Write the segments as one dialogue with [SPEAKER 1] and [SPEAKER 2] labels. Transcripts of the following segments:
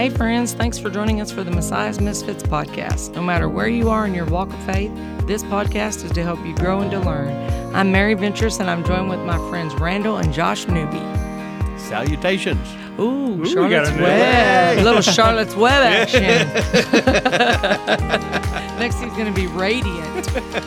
[SPEAKER 1] Hey friends, thanks for joining us for the Messiah's Misfits podcast. No matter where you are in your walk of faith, this podcast is to help you grow and to learn. I'm Mary Ventress, and I'm joined with my friends Randall and Josh Newby.
[SPEAKER 2] Salutations.
[SPEAKER 1] Ooh, Charlotte's Web. A little Charlotte's Web action. Next he's going to be radiant.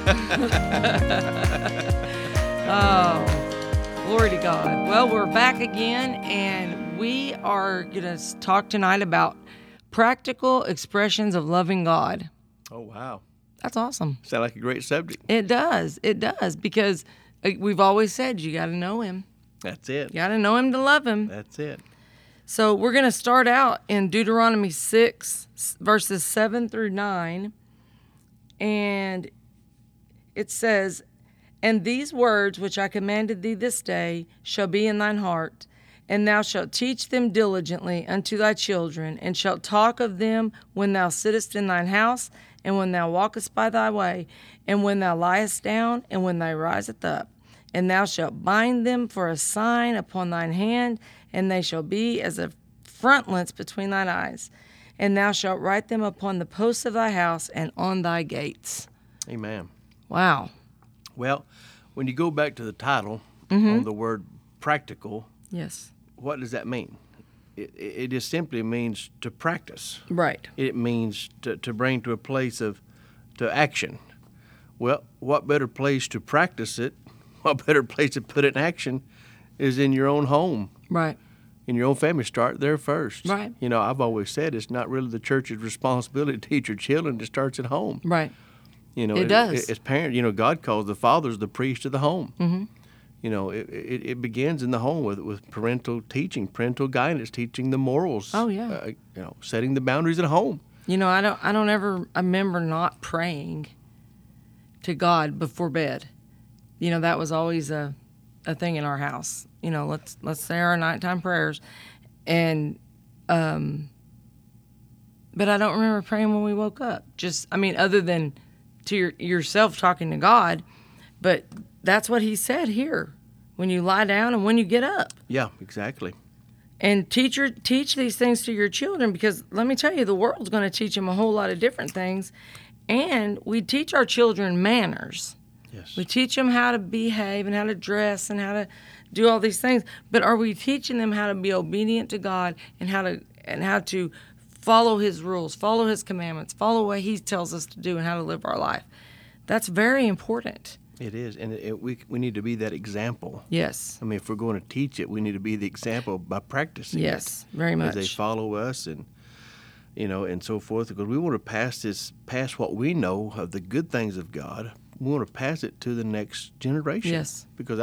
[SPEAKER 1] Oh, glory to God. Well, we're back again, and we are going to talk tonight about practical expressions of loving God.
[SPEAKER 2] Oh, wow.
[SPEAKER 1] That's awesome.
[SPEAKER 2] Sound like a great subject.
[SPEAKER 1] It does, because we've always said you got to know him.
[SPEAKER 2] That's it.
[SPEAKER 1] You got to know him to love him.
[SPEAKER 2] That's it.
[SPEAKER 1] So we're going to start out in Deuteronomy 6, verses 7 through 9. And it says, "And these words which I commanded thee this day shall be in thine heart, and thou shalt teach them diligently unto thy children, and shalt talk of them when thou sittest in thine house, and when thou walkest by thy way, and when thou liest down, and when thou risest up. And thou shalt bind them for a sign upon thine hand, and they shall be as a frontlets between thine eyes. And thou shalt write them upon the posts of thy house and on thy gates."
[SPEAKER 2] Amen.
[SPEAKER 1] Wow.
[SPEAKER 2] Well, when you go back to the title on the word practical,
[SPEAKER 1] Yes.
[SPEAKER 2] what does that mean? It just simply means to practice.
[SPEAKER 1] Right.
[SPEAKER 2] It means to bring to a place to action. Well, what better place to practice it, what better place to put it in action is in your own home.
[SPEAKER 1] Right.
[SPEAKER 2] In your own family. Start there first.
[SPEAKER 1] Right.
[SPEAKER 2] You know, I've always said it's not really the church's responsibility to teach your children. It starts at home.
[SPEAKER 1] Right.
[SPEAKER 2] You know,
[SPEAKER 1] It does.
[SPEAKER 2] As parents, you know, God calls the fathers the priest of the home.
[SPEAKER 1] Mm-hmm.
[SPEAKER 2] You know, it begins in the home with parental teaching, parental guidance, teaching the morals.
[SPEAKER 1] Oh, yeah.
[SPEAKER 2] You know, setting the boundaries at home.
[SPEAKER 1] You know, I don't ever remember not praying to God before bed. You know, that was always a thing in our house. You know, let's say our nighttime prayers, and but I don't remember praying when we woke up. Just, I mean, other than to yourself talking to God, but that's what He said here: when you lie down and when you get up.
[SPEAKER 2] Yeah, exactly.
[SPEAKER 1] And teach these things to your children, because let me tell you, the world's going to teach them a whole lot of different things, and we teach our children manners.
[SPEAKER 2] Yes.
[SPEAKER 1] We teach them how to behave and how to dress and how to do all these things. But are we teaching them how to be obedient to God and how to follow His rules, follow His commandments, follow what He tells us to do and how to live our life? That's very important.
[SPEAKER 2] It is, and we need to be that example.
[SPEAKER 1] Yes.
[SPEAKER 2] I mean, if we're going to teach it, we need to be the example by practicing it.
[SPEAKER 1] Yes, very much.
[SPEAKER 2] As they follow us and, you know, and so forth, because we want to pass what we know of the good things of God. We want to pass it to the next generation.
[SPEAKER 1] Yes.
[SPEAKER 2] Because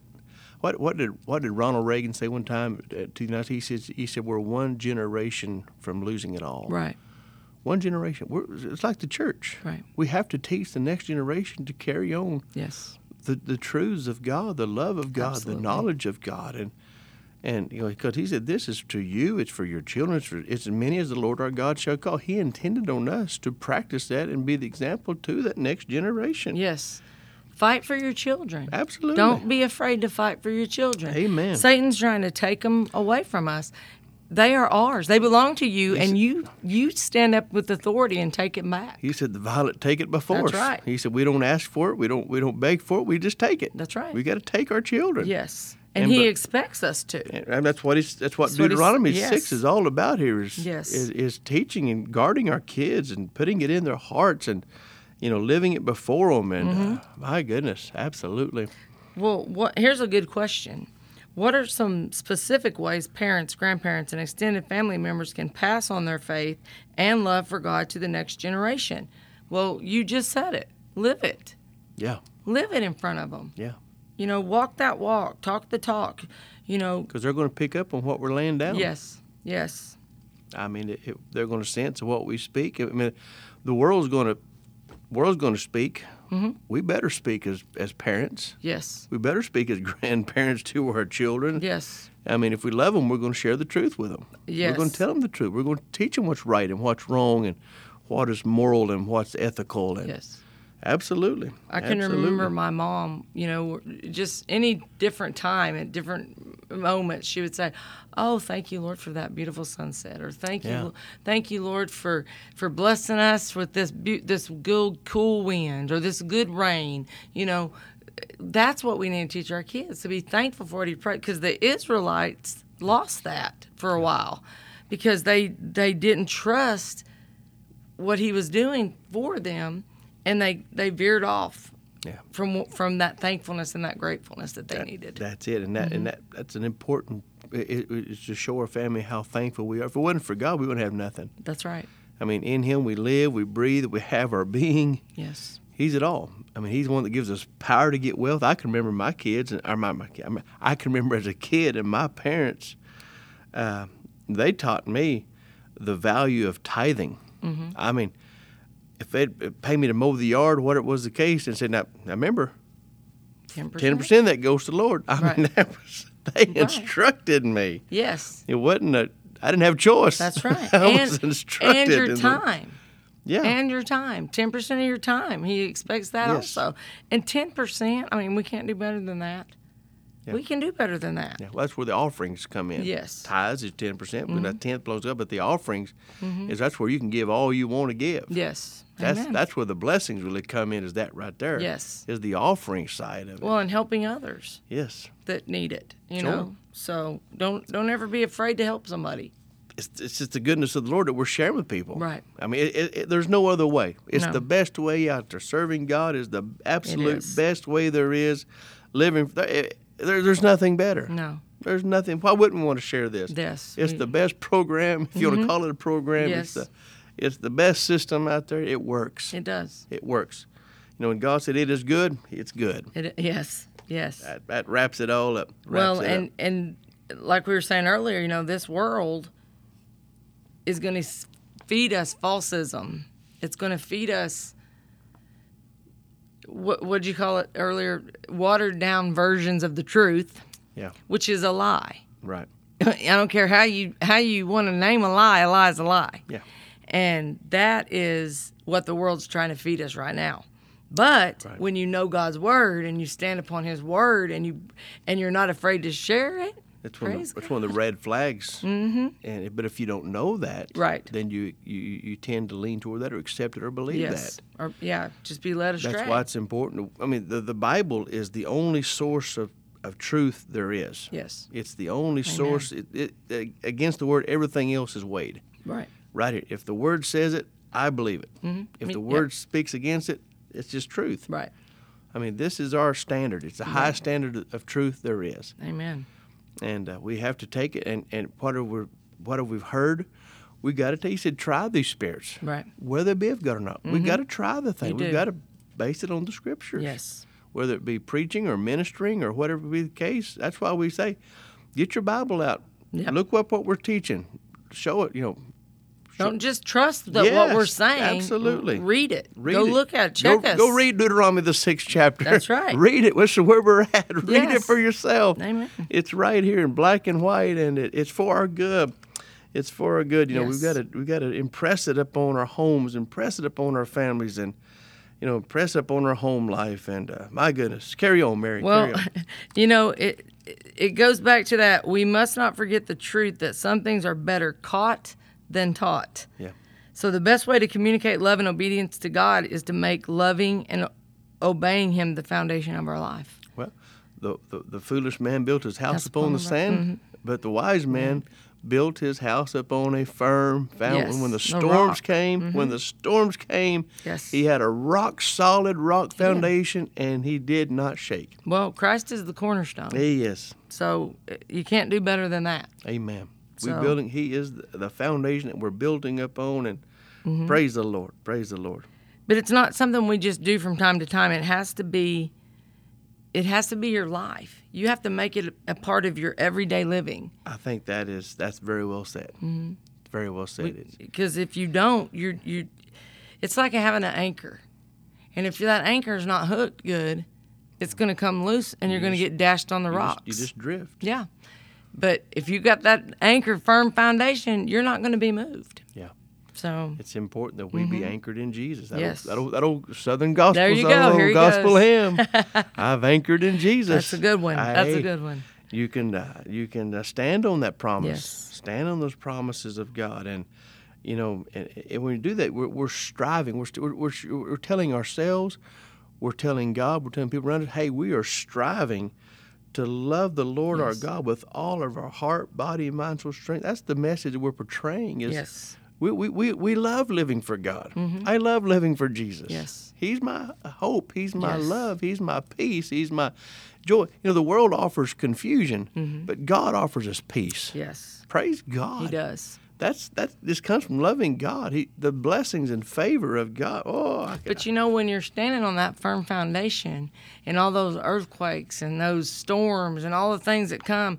[SPEAKER 2] what did Ronald Reagan say one time to the United States? He said we're one generation from losing it all.
[SPEAKER 1] Right.
[SPEAKER 2] One generation. It's like the church.
[SPEAKER 1] Right.
[SPEAKER 2] We have to teach the next generation to carry on
[SPEAKER 1] Yes.
[SPEAKER 2] the truths of God, the love of God,
[SPEAKER 1] Absolutely.
[SPEAKER 2] the knowledge of God, and you know, because He said, "This is to you. It's for your children. It's as many as the Lord our God shall call." He intended on us to practice that and be the example to that next generation.
[SPEAKER 1] Yes. Fight for your children.
[SPEAKER 2] Absolutely.
[SPEAKER 1] Don't be afraid to fight for your children.
[SPEAKER 2] Amen.
[SPEAKER 1] Satan's trying to take them away from us. They are ours. They belong to you, and you stand up with authority and take it back.
[SPEAKER 2] He said, "The violent take it by force."
[SPEAKER 1] That's right.
[SPEAKER 2] He said, "We don't ask for it. We don't beg for it. We just take it."
[SPEAKER 1] That's right.
[SPEAKER 2] We got to take our children.
[SPEAKER 1] Yes, and He expects us to.
[SPEAKER 2] And that's what
[SPEAKER 1] what
[SPEAKER 2] Deuteronomy
[SPEAKER 1] yes.
[SPEAKER 2] 6 is all about here.
[SPEAKER 1] Yes.
[SPEAKER 2] Is teaching and guarding our kids and putting it in their hearts and, you know, living it before them. And my goodness, absolutely.
[SPEAKER 1] Well, here's a good question. What are some specific ways parents, grandparents, and extended family members can pass on their faith and love for God to the next generation? Well, you just said it. Live it.
[SPEAKER 2] Yeah.
[SPEAKER 1] Live it in front of them.
[SPEAKER 2] Yeah.
[SPEAKER 1] You know, walk that walk, talk the talk, you know.
[SPEAKER 2] Because they're going to pick up on what we're laying down.
[SPEAKER 1] Yes, yes.
[SPEAKER 2] I mean, they're going to sense what we speak. I mean, the world's going to speak. Mm-hmm. We better speak as parents.
[SPEAKER 1] Yes.
[SPEAKER 2] We better speak as grandparents to our children.
[SPEAKER 1] Yes.
[SPEAKER 2] I mean, if we love them, we're going to share the truth with them.
[SPEAKER 1] Yes.
[SPEAKER 2] We're going to tell them the truth. We're going to teach them what's right and what's wrong and what is moral and what's ethical. And
[SPEAKER 1] Yes.
[SPEAKER 2] Absolutely.
[SPEAKER 1] I can remember my mom, just any different time at different moments, she would say, "Oh, thank you, Lord, for that beautiful sunset," or "Thank you, Lord, for blessing us with this good cool wind or this good rain." That's what we need to teach our kids, to be thankful for what He prayed, because the Israelites lost that for a while because they didn't trust what He was doing for them. And they veered off from that thankfulness and that gratefulness that they needed.
[SPEAKER 2] That's it, and that's an important. It's to show our family how thankful we are. If it wasn't for God, we wouldn't have nothing.
[SPEAKER 1] That's right.
[SPEAKER 2] I mean, in Him we live, we breathe, we have our being.
[SPEAKER 1] Yes.
[SPEAKER 2] He's it all. I mean, He's the one that gives us power to get wealth. I can remember my kids, I can remember as a kid, and my parents, they taught me the value of tithing. Mm-hmm. I mean, if they'd pay me to mow the yard, what it was the case, and said, now remember, 10% of that goes to the Lord. I mean, they instructed me.
[SPEAKER 1] Yes.
[SPEAKER 2] It wasn't I didn't have a choice.
[SPEAKER 1] That's right.
[SPEAKER 2] I was instructed.
[SPEAKER 1] And your time.
[SPEAKER 2] Yeah.
[SPEAKER 1] And your time. 10% of your time. He expects that also. And 10%, I mean, we can't do better than that. Yeah. We can do better than that.
[SPEAKER 2] Yeah, well, that's where the offerings come in.
[SPEAKER 1] Yes.
[SPEAKER 2] Tithes is 10%, when that 10th blows up, but the offerings that's where you can give all you want to give.
[SPEAKER 1] Yes.
[SPEAKER 2] That's where the blessings really come in, is that right there.
[SPEAKER 1] Yes.
[SPEAKER 2] Is the offering side of it.
[SPEAKER 1] Well, and helping others.
[SPEAKER 2] Yes.
[SPEAKER 1] That need it, you know. So don't ever be afraid to help somebody.
[SPEAKER 2] It's just the goodness of the Lord that we're sharing with people.
[SPEAKER 1] Right.
[SPEAKER 2] I mean, there's no other way. It's the best way out there. Serving God is the absolute best way there is. Living, there's nothing better.
[SPEAKER 1] No.
[SPEAKER 2] There's nothing. Why wouldn't we want to share this?
[SPEAKER 1] Yes.
[SPEAKER 2] It's the best program, if you want to call it a program.
[SPEAKER 1] Yes.
[SPEAKER 2] It's the best system out there. It works.
[SPEAKER 1] It does.
[SPEAKER 2] It works. When God said it is good, it's good.
[SPEAKER 1] Yes.
[SPEAKER 2] That wraps it all up.
[SPEAKER 1] And like we were saying earlier, this world is going to feed us falsism. It's going to feed us, what did you call it earlier? Watered down versions of the truth.
[SPEAKER 2] Yeah.
[SPEAKER 1] Which is a lie.
[SPEAKER 2] Right.
[SPEAKER 1] I don't care how you want to name a lie is a lie.
[SPEAKER 2] Yeah.
[SPEAKER 1] And that is what the world's trying to feed us right now. But when you know God's word and you stand upon His word and you're not afraid to share it,
[SPEAKER 2] it's one of the red flags. Mm-hmm. But if you don't know that, then you tend to lean toward that or accept it or believe that.
[SPEAKER 1] Or just be led astray.
[SPEAKER 2] That's why it's important. I mean, the Bible is the only source of truth there is.
[SPEAKER 1] Yes.
[SPEAKER 2] It's the only source. Against the word, everything else is weighed.
[SPEAKER 1] Right.
[SPEAKER 2] Right here. If the word says it, I believe it. Mm-hmm. If the word speaks against it, it's just truth.
[SPEAKER 1] Right.
[SPEAKER 2] I mean, this is our standard. It's the highest standard of truth there is.
[SPEAKER 1] Amen.
[SPEAKER 2] And we have to take it, and what we've heard, we got to take. He said, try these spirits,
[SPEAKER 1] right?
[SPEAKER 2] Whether they be of God or not. We got to try the thing. We've got to base it on the Scriptures.
[SPEAKER 1] Yes.
[SPEAKER 2] Whether it be preaching or ministering or whatever be the case, that's why we say, get your Bible out. Yep. Look what we're teaching. Show it.
[SPEAKER 1] Don't just trust what we're saying.
[SPEAKER 2] Absolutely.
[SPEAKER 1] Read it. Go look at it. Check us.
[SPEAKER 2] Go read Deuteronomy, the 6th chapter.
[SPEAKER 1] That's right.
[SPEAKER 2] Read it. Listen where we're at. Read it for yourself.
[SPEAKER 1] Amen.
[SPEAKER 2] It's right here in black and white, and it's for our good. It's for our good. We've got to impress it upon our homes, impress it upon our families, and impress it upon our home life. And my goodness, carry on, Mary.
[SPEAKER 1] Well,
[SPEAKER 2] carry on.
[SPEAKER 1] It goes back to that. We must not forget the truth that some things are better caught than taught.
[SPEAKER 2] Yeah.
[SPEAKER 1] So the best way to communicate love and obedience to God is to make loving and obeying Him the foundation of our life.
[SPEAKER 2] Well, the foolish man built his house upon the sand, but the wise man built his house upon a firm foundation.
[SPEAKER 1] Yes,
[SPEAKER 2] When the storms came, he had a rock-solid rock foundation, and he did not shake.
[SPEAKER 1] Well, Christ is the cornerstone.
[SPEAKER 2] He is.
[SPEAKER 1] So you can't do better than that.
[SPEAKER 2] Amen. He is the foundation that we're building upon, and praise the Lord. Praise the Lord.
[SPEAKER 1] But it's not something we just do from time to time. It has to be your life. You have to make it a part of your everyday living.
[SPEAKER 2] I think that's very well said. Mm-hmm. Very well said.
[SPEAKER 1] Because if you don't, it's like having an anchor. And if that anchor is not hooked good, it's going to come loose, and you're going to get dashed on the rocks.
[SPEAKER 2] You just drift.
[SPEAKER 1] Yeah. But if you got that anchor firm foundation, you're not going to be moved.
[SPEAKER 2] Yeah.
[SPEAKER 1] So
[SPEAKER 2] it's important that we be anchored in Jesus.
[SPEAKER 1] Yes.
[SPEAKER 2] That old Southern gospel
[SPEAKER 1] There you
[SPEAKER 2] song,
[SPEAKER 1] go.
[SPEAKER 2] old
[SPEAKER 1] Here he
[SPEAKER 2] gospel
[SPEAKER 1] goes.
[SPEAKER 2] hymn. I've anchored in Jesus.
[SPEAKER 1] that's a good one. That's
[SPEAKER 2] Hey,
[SPEAKER 1] a good one.
[SPEAKER 2] You can stand on that promise.
[SPEAKER 1] Yes.
[SPEAKER 2] Stand on those promises of God, and and when we do that, we're striving. We're telling ourselves, we're telling God, we're telling people around us, hey, we are striving to love the Lord our
[SPEAKER 1] Yes.
[SPEAKER 2] God with all of our heart, body, mind, soul, strength. That's the message that we're portraying. Is
[SPEAKER 1] Yes.
[SPEAKER 2] we love living for God.
[SPEAKER 1] Mm-hmm.
[SPEAKER 2] I love living for Jesus.
[SPEAKER 1] Yes.
[SPEAKER 2] He's my hope. He's my
[SPEAKER 1] Yes.
[SPEAKER 2] love. He's my peace. He's my joy. The world offers confusion, but God offers us peace.
[SPEAKER 1] Yes.
[SPEAKER 2] Praise God.
[SPEAKER 1] He does.
[SPEAKER 2] This comes from loving God. The blessings and favor of God.
[SPEAKER 1] But when you're standing on that firm foundation and all those earthquakes and those storms and all the things that come,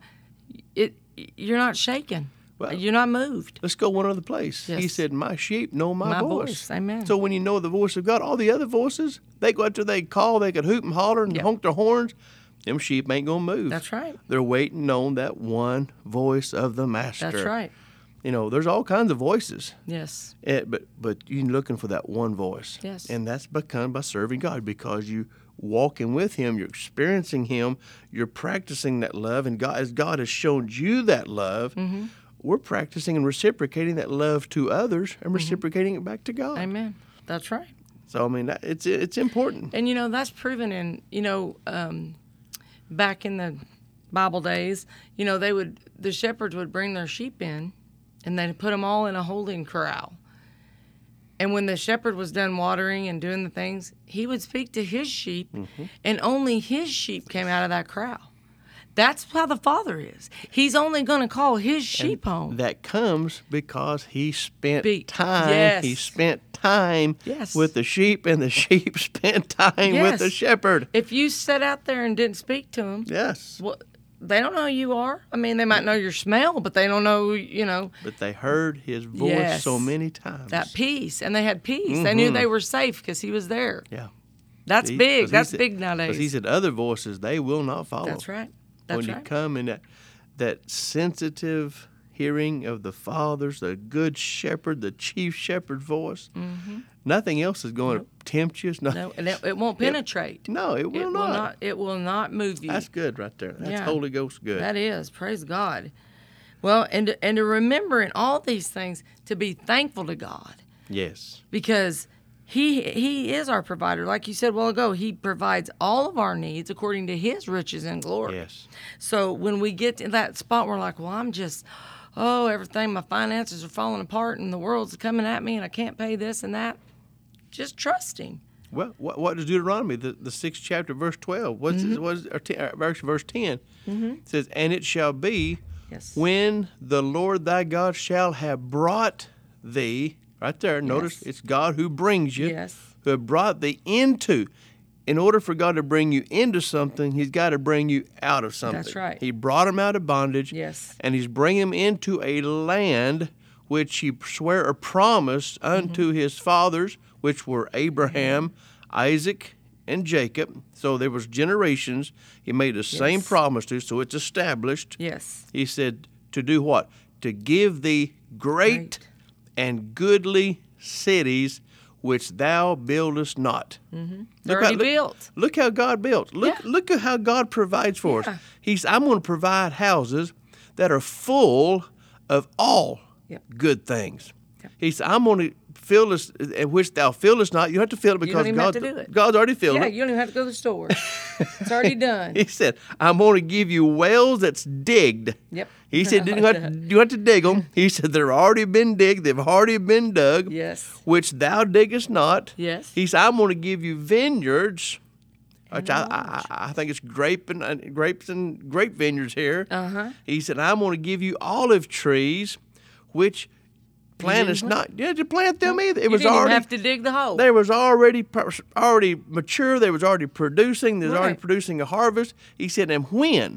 [SPEAKER 1] you're not shaken.
[SPEAKER 2] Well,
[SPEAKER 1] You're not moved.
[SPEAKER 2] let's go one other place.
[SPEAKER 1] Yes.
[SPEAKER 2] He said, "My sheep know my voice."
[SPEAKER 1] Amen.
[SPEAKER 2] So when you know the voice of God, all the other voices, they go out there, they call, they could hoot and holler and honk their horns. Them sheep ain't gonna move.
[SPEAKER 1] That's right.
[SPEAKER 2] They're waiting on that one voice of the Master.
[SPEAKER 1] That's right.
[SPEAKER 2] There's all kinds of voices.
[SPEAKER 1] Yes.
[SPEAKER 2] But you're looking for that one voice.
[SPEAKER 1] Yes.
[SPEAKER 2] And that's become by serving God, because you walking with Him, you're experiencing Him, you're practicing that love, and God, as God has shown you that love, we're practicing and reciprocating that love to others and reciprocating it back to God.
[SPEAKER 1] Amen. That's right.
[SPEAKER 2] So it's important.
[SPEAKER 1] And that's proven in back in the Bible days. The shepherds would bring their sheep in, and they'd put them all in a holding corral. And when the shepherd was done watering and doing the things, he would speak to his sheep, and only his sheep came out of that corral. That's how the Father is. He's only going to call his sheep home.
[SPEAKER 2] That comes because He spent time.
[SPEAKER 1] Yes.
[SPEAKER 2] He spent time
[SPEAKER 1] Yes.
[SPEAKER 2] with the sheep, and the sheep spent time with the
[SPEAKER 1] Yes.
[SPEAKER 2] shepherd.
[SPEAKER 1] If you sat out there and didn't speak to them,
[SPEAKER 2] Yes.
[SPEAKER 1] well, they don't know who you are. I mean, they might know your smell, but they don't know,
[SPEAKER 2] But they heard His voice
[SPEAKER 1] Yes.
[SPEAKER 2] so many times.
[SPEAKER 1] that peace. And they had peace. They knew they were safe because he was there.
[SPEAKER 2] Yeah.
[SPEAKER 1] That's
[SPEAKER 2] See?
[SPEAKER 1] big.
[SPEAKER 2] 'Cause
[SPEAKER 1] That's
[SPEAKER 2] he said-
[SPEAKER 1] big
[SPEAKER 2] 'cause
[SPEAKER 1] nowadays.
[SPEAKER 2] He said other voices they will not follow.
[SPEAKER 1] That's right. That's
[SPEAKER 2] when
[SPEAKER 1] right.
[SPEAKER 2] you come in that sensitive hearing of the Father's, the good shepherd, the chief shepherd voice, nothing else is going to tempt you.
[SPEAKER 1] No, and it won't penetrate.
[SPEAKER 2] No, it will not.
[SPEAKER 1] It will not move you.
[SPEAKER 2] That's good right there. That's
[SPEAKER 1] Yeah.
[SPEAKER 2] Holy Ghost good.
[SPEAKER 1] That is. Praise God. Well, and to remember in all these things to be thankful to God,
[SPEAKER 2] Yes.
[SPEAKER 1] because He is our provider. Like you said a while ago, He provides all of our needs according to His riches and glory.
[SPEAKER 2] Yes.
[SPEAKER 1] So when we get to that spot, we're like, well, I'm just, everything, my finances are falling apart and the world's coming at me and I can't pay this and that. Just trust Him.
[SPEAKER 2] Well, what does Deuteronomy, the 6th chapter, verse 12, verse 10, it says, "And it shall be,
[SPEAKER 1] Yes.
[SPEAKER 2] when the Lord thy God shall have brought thee," right there, notice it's God who brings you,
[SPEAKER 1] Yes.
[SPEAKER 2] who have brought thee into. In order for God to bring you into something, He's got to bring you out of something.
[SPEAKER 1] That's right.
[SPEAKER 2] He brought him out of bondage,
[SPEAKER 1] Yes.
[SPEAKER 2] and He's bringing him into a land which He sware or promised unto his fathers, which were Abraham, Isaac, and Jacob. So there was generations. He made the same promise to, so it's established.
[SPEAKER 1] Yes.
[SPEAKER 2] He said to do what? To give thee great and goodly cities which thou buildest not.
[SPEAKER 1] They're already built.
[SPEAKER 2] Look how God built. Look at how God provides for us. I'm going to provide houses that are full of all good things. He said, I'm going to fill this, in which thou fillest not. You don't have to fill it because God's already filled it.
[SPEAKER 1] You don't even have to go to the store. It's already done.
[SPEAKER 2] He said, I'm going to give you wells that's digged.
[SPEAKER 1] Yep.
[SPEAKER 2] He said, you don't have to dig them. He said, they've already been digged. They've already been dug.
[SPEAKER 1] Yes.
[SPEAKER 2] Which thou diggest not.
[SPEAKER 1] Yes.
[SPEAKER 2] He said, I'm going to give you vineyards. Which I think it's grapes and grape vineyards here.
[SPEAKER 1] Uh-huh.
[SPEAKER 2] He said, I'm going to give you olive trees, which plantest not. You had to plant them either. It was
[SPEAKER 1] didn't
[SPEAKER 2] already
[SPEAKER 1] even have to dig the hole.
[SPEAKER 2] They was already mature. They was already producing. They was already producing a harvest. He said, and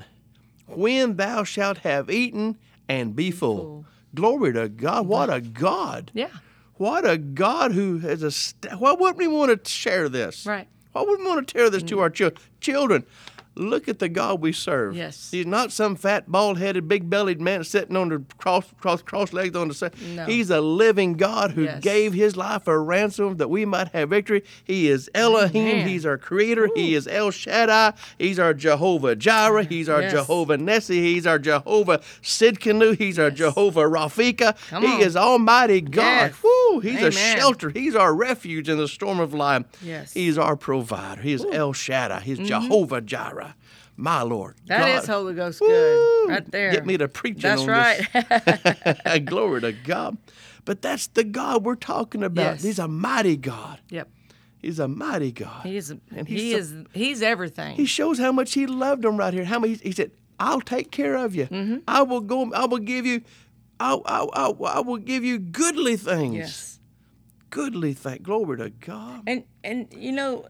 [SPEAKER 2] when thou shalt have eaten and be full. Glory to God. What a God.
[SPEAKER 1] Yeah.
[SPEAKER 2] What a God who has why wouldn't we want to share this?
[SPEAKER 1] Right.
[SPEAKER 2] Why wouldn't we want to share this to our children? Look at the God we serve.
[SPEAKER 1] Yes.
[SPEAKER 2] He's not some fat, bald-headed, big-bellied man sitting on the cross legs on the side.
[SPEAKER 1] No.
[SPEAKER 2] He's a living God who
[SPEAKER 1] Yes.
[SPEAKER 2] gave his life a ransom that we might have victory. He is Elohim.
[SPEAKER 1] Amen.
[SPEAKER 2] He's our creator.
[SPEAKER 1] Ooh.
[SPEAKER 2] He is El Shaddai. He's our Jehovah Jireh. He's our
[SPEAKER 1] Yes.
[SPEAKER 2] Jehovah Nessi. He's our Jehovah Sidkenu. He's our
[SPEAKER 1] Yes.
[SPEAKER 2] Jehovah Rafika.
[SPEAKER 1] Come
[SPEAKER 2] He
[SPEAKER 1] on.
[SPEAKER 2] is Almighty God.
[SPEAKER 1] Yes.
[SPEAKER 2] Woo! He's a
[SPEAKER 1] Amen.
[SPEAKER 2] shelter. He's our refuge in the storm of life.
[SPEAKER 1] Yes.
[SPEAKER 2] He's our provider. He is El Shaddai. He's Jehovah Jireh. My Lord.
[SPEAKER 1] That
[SPEAKER 2] God.
[SPEAKER 1] is Holy Ghost
[SPEAKER 2] Woo!
[SPEAKER 1] good. Right there.
[SPEAKER 2] Get me to preaching
[SPEAKER 1] That's
[SPEAKER 2] on
[SPEAKER 1] right.
[SPEAKER 2] this. Glory to God. But that's the God we're talking about.
[SPEAKER 1] Yes.
[SPEAKER 2] He's a mighty God.
[SPEAKER 1] Yep.
[SPEAKER 2] He's a mighty God.
[SPEAKER 1] He's
[SPEAKER 2] And
[SPEAKER 1] he's everything.
[SPEAKER 2] He shows how much he loved them right here. How many, he said, I'll take care of you.
[SPEAKER 1] Mm-hmm.
[SPEAKER 2] I will go, I will give you, I will give you goodly things.
[SPEAKER 1] Yes.
[SPEAKER 2] Goodly things. Glory to God.
[SPEAKER 1] And you know,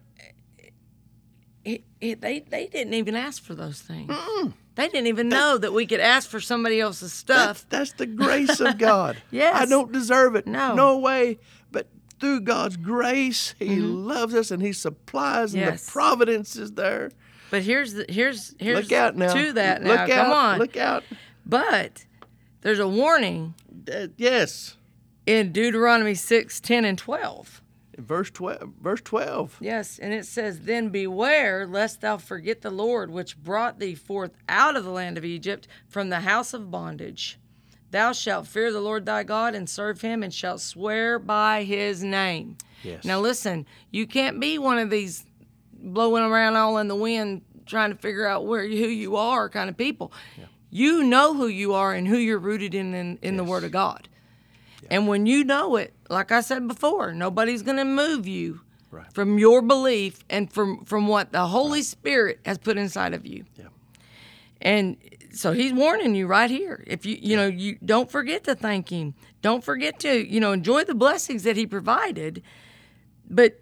[SPEAKER 1] they didn't even ask for those things. They didn't even know that we could ask for somebody else's stuff.
[SPEAKER 2] That's the grace of God.
[SPEAKER 1] Yes.
[SPEAKER 2] I don't deserve it.
[SPEAKER 1] No.
[SPEAKER 2] No way. But through God's grace, He loves us and He supplies, and
[SPEAKER 1] Yes.
[SPEAKER 2] the providence is there.
[SPEAKER 1] But here's
[SPEAKER 2] Look out now.
[SPEAKER 1] to that now.
[SPEAKER 2] Look
[SPEAKER 1] Come
[SPEAKER 2] out.
[SPEAKER 1] on.
[SPEAKER 2] Look out.
[SPEAKER 1] But there's a warning
[SPEAKER 2] Yes.
[SPEAKER 1] in Deuteronomy 6, 10, and 12.
[SPEAKER 2] Verse 12.
[SPEAKER 1] Yes, and it says, Then beware lest thou forget the Lord, which brought thee forth out of the land of Egypt from the house of bondage. Thou shalt fear the Lord thy God and serve him, and shalt swear by his name.
[SPEAKER 2] Yes.
[SPEAKER 1] Now listen, you can't be one of these blowing around all in the wind trying to figure out who you are kind of people. Yeah. You know who you are and who you're rooted in the Word of God. And when you know it, like I said before, nobody's going to move you from your belief and from what the Holy Spirit has put inside of you.
[SPEAKER 2] Yeah.
[SPEAKER 1] And so he's warning you right here. If you don't forget to thank him. Don't forget to, enjoy the blessings that he provided. But,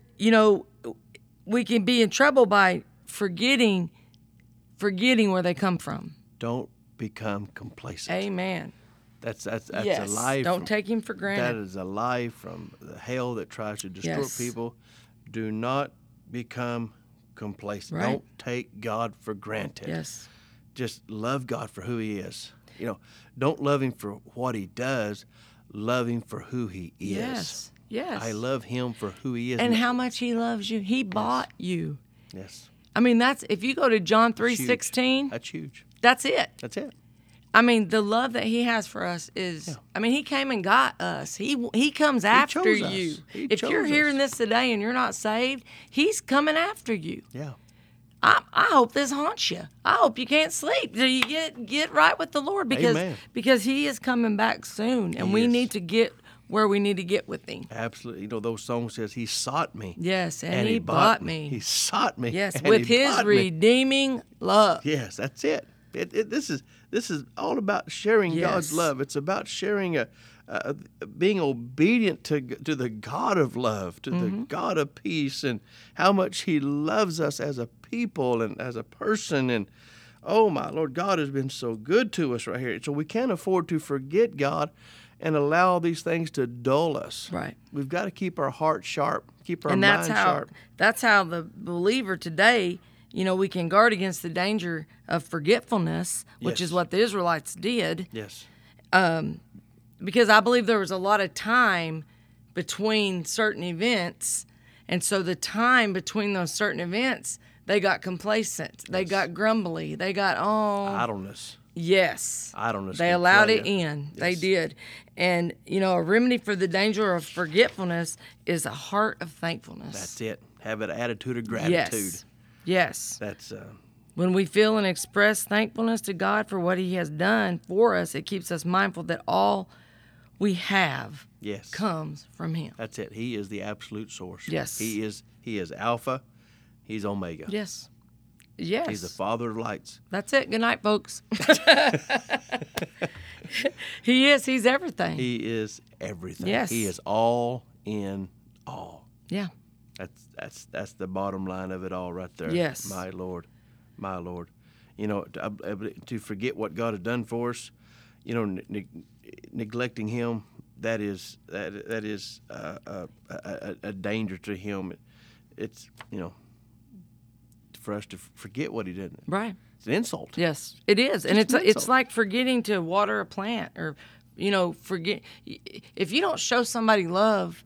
[SPEAKER 1] we can be in trouble by forgetting where they come from.
[SPEAKER 2] Don't become complacent.
[SPEAKER 1] Amen.
[SPEAKER 2] That's
[SPEAKER 1] Yes.
[SPEAKER 2] a lie.
[SPEAKER 1] Don't take him for
[SPEAKER 2] That
[SPEAKER 1] granted.
[SPEAKER 2] is a lie from the hell that tries to distort
[SPEAKER 1] Yes.
[SPEAKER 2] people. Do not become complacent.
[SPEAKER 1] Right.
[SPEAKER 2] Don't take God for granted.
[SPEAKER 1] Yes.
[SPEAKER 2] Just love God for who He is. Don't love Him for what He does. Love Him for who He is.
[SPEAKER 1] Yes. Yes.
[SPEAKER 2] I love Him for who He is.
[SPEAKER 1] And how much he loves you. He bought you.
[SPEAKER 2] Yes.
[SPEAKER 1] I mean, that's if you go to John 3:16,
[SPEAKER 2] That's huge.
[SPEAKER 1] that's it.
[SPEAKER 2] That's it.
[SPEAKER 1] I mean, the love that he has for us is, I mean, he came and got us. He comes after
[SPEAKER 2] chose us.
[SPEAKER 1] you.
[SPEAKER 2] He
[SPEAKER 1] If you're
[SPEAKER 2] chose
[SPEAKER 1] hearing
[SPEAKER 2] us.
[SPEAKER 1] this today and you're not saved, he's coming after you.
[SPEAKER 2] Yeah.
[SPEAKER 1] I hope this haunts you. I hope you can't sleep till you get right with the Lord
[SPEAKER 2] Amen.
[SPEAKER 1] because he is coming back soon, and
[SPEAKER 2] He
[SPEAKER 1] we
[SPEAKER 2] is.
[SPEAKER 1] need to get where we need to get with him.
[SPEAKER 2] Absolutely. Those songs says He sought me.
[SPEAKER 1] Yes, and he bought me.
[SPEAKER 2] He sought me.
[SPEAKER 1] Yes,
[SPEAKER 2] and
[SPEAKER 1] with
[SPEAKER 2] He
[SPEAKER 1] his
[SPEAKER 2] bought me.
[SPEAKER 1] redeeming love.
[SPEAKER 2] Yes, that's it. This is all about sharing God's
[SPEAKER 1] Yes.
[SPEAKER 2] love. It's about sharing being obedient to the God of love, to the God of peace, and how much He loves us as a people and as a person. And oh my Lord, God has been so good to us right here. So we can't afford to forget God and allow these things to dull us.
[SPEAKER 1] Right.
[SPEAKER 2] We've got to keep our heart sharp, keep our
[SPEAKER 1] And
[SPEAKER 2] mind
[SPEAKER 1] that's
[SPEAKER 2] sharp.
[SPEAKER 1] how the believer today, we can guard against the danger of forgetfulness, which
[SPEAKER 2] Yes.
[SPEAKER 1] is what the Israelites did.
[SPEAKER 2] Yes.
[SPEAKER 1] Because I believe there was a lot of time between certain events, and so the time between those certain events, they got complacent, they got grumbly, they got
[SPEAKER 2] Idleness.
[SPEAKER 1] yes,
[SPEAKER 2] Idleness.
[SPEAKER 1] they
[SPEAKER 2] can
[SPEAKER 1] allowed
[SPEAKER 2] kill
[SPEAKER 1] it
[SPEAKER 2] you.
[SPEAKER 1] in. They
[SPEAKER 2] Yes.
[SPEAKER 1] did, and a remedy for the danger of forgetfulness is a heart of thankfulness.
[SPEAKER 2] That's it. Have an attitude of gratitude.
[SPEAKER 1] Yes.
[SPEAKER 2] That's
[SPEAKER 1] When we feel and express thankfulness to God for what He has done for us, it keeps us mindful that all we have
[SPEAKER 2] yes.
[SPEAKER 1] comes from Him.
[SPEAKER 2] That's it. He is the absolute source.
[SPEAKER 1] Yes.
[SPEAKER 2] He is Alpha. He's Omega.
[SPEAKER 1] Yes. Yes.
[SPEAKER 2] He's the Father of lights.
[SPEAKER 1] That's it. Good night, folks. He is. He's everything.
[SPEAKER 2] He is everything.
[SPEAKER 1] Yes.
[SPEAKER 2] He is all in all.
[SPEAKER 1] Yeah.
[SPEAKER 2] That's the bottom line of it all right there.
[SPEAKER 1] Yes.
[SPEAKER 2] My Lord. My Lord. To forget what God has done for us, neglecting Him, that is a danger to Him. It's for us to forget what he did.
[SPEAKER 1] Right.
[SPEAKER 2] It's an insult.
[SPEAKER 1] Yes, it is. And
[SPEAKER 2] Just an
[SPEAKER 1] it's
[SPEAKER 2] insult.
[SPEAKER 1] like forgetting to water a plant or, forget. If you don't show somebody love,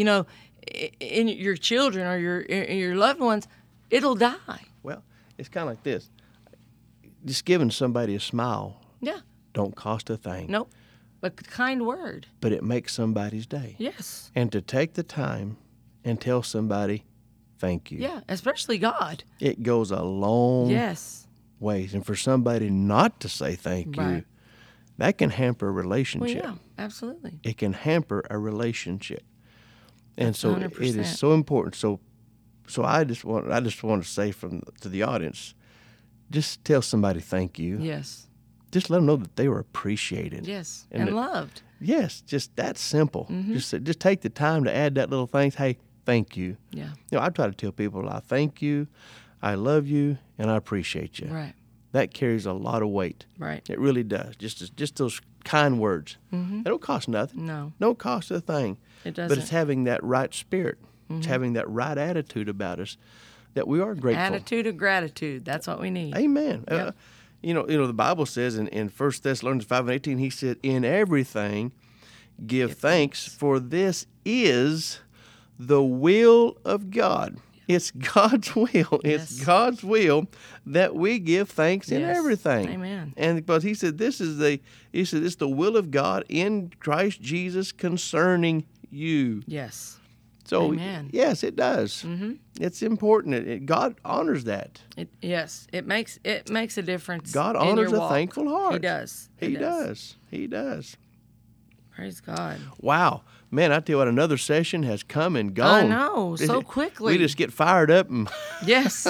[SPEAKER 1] in your children or your loved ones, it'll die.
[SPEAKER 2] Well, it's kind of like this. Just giving somebody a smile
[SPEAKER 1] Yeah.
[SPEAKER 2] don't cost a thing.
[SPEAKER 1] Nope. A kind word.
[SPEAKER 2] But it makes somebody's day.
[SPEAKER 1] Yes.
[SPEAKER 2] And to take the time and tell somebody, thank you.
[SPEAKER 1] Yeah, especially God.
[SPEAKER 2] It goes a long
[SPEAKER 1] Yes.
[SPEAKER 2] ways. And for somebody not to say thank you,
[SPEAKER 1] Right.
[SPEAKER 2] that can hamper a
[SPEAKER 1] Well,
[SPEAKER 2] relationship.
[SPEAKER 1] yeah, absolutely.
[SPEAKER 2] It can hamper a relationship. And
[SPEAKER 1] That's
[SPEAKER 2] so
[SPEAKER 1] 100%.
[SPEAKER 2] it is so important. So I just want to say to the audience, just tell somebody thank you.
[SPEAKER 1] Yes.
[SPEAKER 2] Just let them know that they were appreciated.
[SPEAKER 1] Yes.
[SPEAKER 2] And
[SPEAKER 1] And
[SPEAKER 2] that-
[SPEAKER 1] loved.
[SPEAKER 2] Yes, just that simple.
[SPEAKER 1] Mm-hmm.
[SPEAKER 2] Just take the time to add that little thing. Hey, thank you.
[SPEAKER 1] Yeah.
[SPEAKER 2] I try to tell people I thank you, I love you, and I appreciate you.
[SPEAKER 1] Right.
[SPEAKER 2] That carries a lot of weight.
[SPEAKER 1] Right.
[SPEAKER 2] It really does. Just those kind words. They don't cost nothing.
[SPEAKER 1] No.
[SPEAKER 2] Don't cost a thing.
[SPEAKER 1] It doesn't.
[SPEAKER 2] But it's having that right spirit. It's having that right attitude about us that we are grateful.
[SPEAKER 1] Attitude of gratitude. That's what we need.
[SPEAKER 2] Amen.
[SPEAKER 1] Yep.
[SPEAKER 2] The Bible says in 1 Thessalonians 5:18, he said, in everything give thanks, for this is the will of God. It's God's will. It's
[SPEAKER 1] Yes.
[SPEAKER 2] God's will that we give thanks in
[SPEAKER 1] Yes.
[SPEAKER 2] everything.
[SPEAKER 1] Amen.
[SPEAKER 2] And but he said it's the will of God in Christ Jesus concerning you.
[SPEAKER 1] Yes.
[SPEAKER 2] So
[SPEAKER 1] Amen.
[SPEAKER 2] yes, it does.
[SPEAKER 1] Mm-hmm.
[SPEAKER 2] It's important. God honors that.
[SPEAKER 1] It makes a difference.
[SPEAKER 2] God
[SPEAKER 1] in
[SPEAKER 2] honors
[SPEAKER 1] your
[SPEAKER 2] a
[SPEAKER 1] walk.
[SPEAKER 2] thankful heart.
[SPEAKER 1] He does.
[SPEAKER 2] He does. He does.
[SPEAKER 1] Praise God.
[SPEAKER 2] Wow. Man, I tell you what, another session has come and
[SPEAKER 1] I
[SPEAKER 2] gone.
[SPEAKER 1] know, so quickly.
[SPEAKER 2] We just get fired up and
[SPEAKER 1] Yes.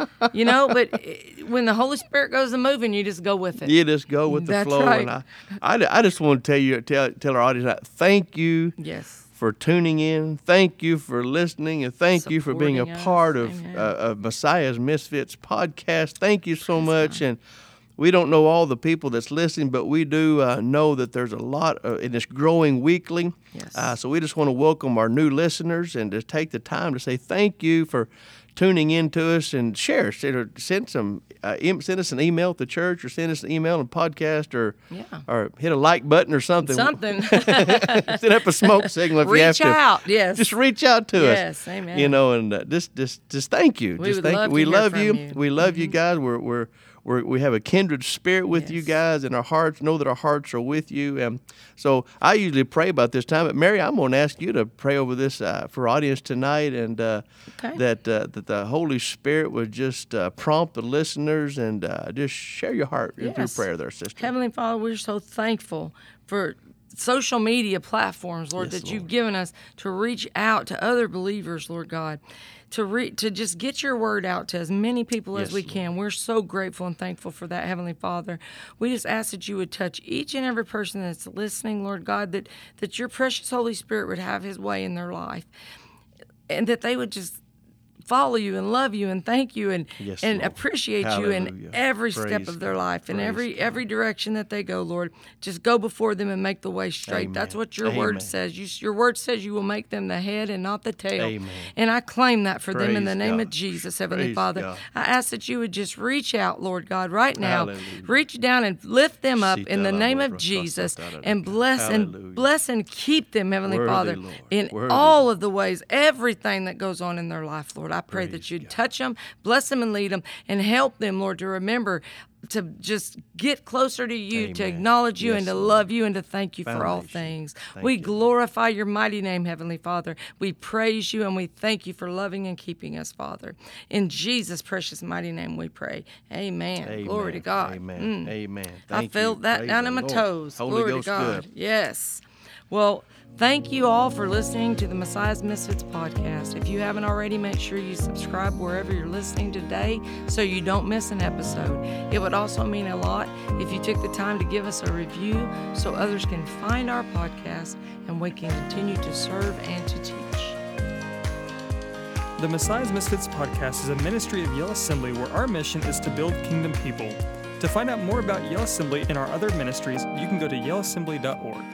[SPEAKER 1] But when the Holy Spirit goes to moving, you just go with it.
[SPEAKER 2] you just go with the
[SPEAKER 1] That's
[SPEAKER 2] flow.
[SPEAKER 1] right.
[SPEAKER 2] And I just want to tell our audience, thank you
[SPEAKER 1] Yes.
[SPEAKER 2] for tuning in. Thank you for listening, and thank you for being a
[SPEAKER 1] Supporting us.
[SPEAKER 2] part of
[SPEAKER 1] Amen.
[SPEAKER 2] Messiah's Misfits podcast. Thank you so much. And we don't know all the people that's listening, but we do know that there's a lot, and it's growing weekly.
[SPEAKER 1] Yes.
[SPEAKER 2] So we just want to welcome our new listeners and just take the time to say thank you for tuning in to us and share. Send us an email at the church, or send us an email and podcast, or hit a like button or something.
[SPEAKER 1] Something.
[SPEAKER 2] Set up a smoke signal if you have
[SPEAKER 1] Reach
[SPEAKER 2] to.
[SPEAKER 1] out. Yes.
[SPEAKER 2] Just reach out to us.
[SPEAKER 1] Yes, amen.
[SPEAKER 2] And just thank you.
[SPEAKER 1] We
[SPEAKER 2] Just
[SPEAKER 1] would
[SPEAKER 2] thank
[SPEAKER 1] love
[SPEAKER 2] you.
[SPEAKER 1] to
[SPEAKER 2] We
[SPEAKER 1] hear
[SPEAKER 2] love
[SPEAKER 1] from
[SPEAKER 2] you.
[SPEAKER 1] you.
[SPEAKER 2] We love you guys. We have a kindred spirit with you
[SPEAKER 1] Yes.
[SPEAKER 2] guys, and our hearts know that our hearts are with you. So I usually pray about this time, but Mary, I'm going to ask you to pray over this for our audience tonight, and that the Holy Spirit would just prompt the listeners and just share your heart through
[SPEAKER 1] Yes.
[SPEAKER 2] prayer there, sister.
[SPEAKER 1] Heavenly Father, we're so thankful for social media platforms, Lord,
[SPEAKER 2] Yes,
[SPEAKER 1] that you've
[SPEAKER 2] Lord.
[SPEAKER 1] given us to reach out to other believers, Lord God, to just get your word out to as many people as
[SPEAKER 2] Yes,
[SPEAKER 1] we
[SPEAKER 2] Lord.
[SPEAKER 1] can. We're so grateful and thankful for that, Heavenly Father. We just ask that you would touch each and every person that's listening, Lord God, that your precious Holy Spirit would have his way in their life, and that they would just follow you and love you and thank you and
[SPEAKER 2] Yes,
[SPEAKER 1] and
[SPEAKER 2] Lord.
[SPEAKER 1] appreciate you
[SPEAKER 2] Hallelujah.
[SPEAKER 1] in every step
[SPEAKER 2] Praise
[SPEAKER 1] of their
[SPEAKER 2] God.
[SPEAKER 1] life and
[SPEAKER 2] Praise
[SPEAKER 1] every direction that they go, Lord. Just go before them and make the way straight.
[SPEAKER 2] Amen.
[SPEAKER 1] That's what your
[SPEAKER 2] Amen.
[SPEAKER 1] word says. Your word says you will make them the head and not the tail.
[SPEAKER 2] Amen.
[SPEAKER 1] And I claim that for them in
[SPEAKER 2] Praise
[SPEAKER 1] the name of
[SPEAKER 2] God.
[SPEAKER 1] Jesus, Heavenly
[SPEAKER 2] Praise
[SPEAKER 1] Father.
[SPEAKER 2] God.
[SPEAKER 1] I ask that you would just reach out, Lord God, right now.
[SPEAKER 2] Hallelujah.
[SPEAKER 1] Reach down and lift them up
[SPEAKER 2] Sita
[SPEAKER 1] in the
[SPEAKER 2] la
[SPEAKER 1] name of
[SPEAKER 2] borra
[SPEAKER 1] Jesus
[SPEAKER 2] sata da
[SPEAKER 1] and
[SPEAKER 2] da.
[SPEAKER 1] bless
[SPEAKER 2] Hallelujah.
[SPEAKER 1] and keep them, Heavenly
[SPEAKER 2] Worthy,
[SPEAKER 1] Father,
[SPEAKER 2] Lord.
[SPEAKER 1] in
[SPEAKER 2] Worthy,
[SPEAKER 1] all of the ways, everything that goes on in their life, Lord. I pray that
[SPEAKER 2] Praise
[SPEAKER 1] you'd
[SPEAKER 2] God.
[SPEAKER 1] touch them, bless them, and lead them, and help them, Lord, to remember to just get closer to you, to
[SPEAKER 2] Amen.
[SPEAKER 1] acknowledge you,
[SPEAKER 2] Yes,
[SPEAKER 1] and to
[SPEAKER 2] Lord.
[SPEAKER 1] love you, and to thank you for all
[SPEAKER 2] Foundation.
[SPEAKER 1] things.
[SPEAKER 2] Thank
[SPEAKER 1] We
[SPEAKER 2] you, Lord.
[SPEAKER 1] glorify your mighty name, Heavenly Father. We praise you, and we thank you for loving and keeping us, Father. In Jesus' precious mighty name we pray. Amen.
[SPEAKER 2] Amen.
[SPEAKER 1] Glory to God.
[SPEAKER 2] Amen. Amen.
[SPEAKER 1] I
[SPEAKER 2] Thank
[SPEAKER 1] felt
[SPEAKER 2] you.
[SPEAKER 1] that
[SPEAKER 2] Praise
[SPEAKER 1] down
[SPEAKER 2] the
[SPEAKER 1] in my
[SPEAKER 2] Lord.
[SPEAKER 1] toes.
[SPEAKER 2] Holy
[SPEAKER 1] Glory
[SPEAKER 2] Ghost
[SPEAKER 1] to God.
[SPEAKER 2] good.
[SPEAKER 1] Yes. Well, thank you all for listening to the Messiah's Misfits podcast. If you haven't already, make sure you subscribe wherever you're listening today so you don't miss an episode. It would also mean a lot if you took the time to give us a review so others can find our podcast and we can continue to serve and to teach.
[SPEAKER 3] The Messiah's Misfits podcast is a ministry of Yale Assembly where our mission is to build kingdom people. To find out more about Yale Assembly and our other ministries, you can go to yaleassembly.org.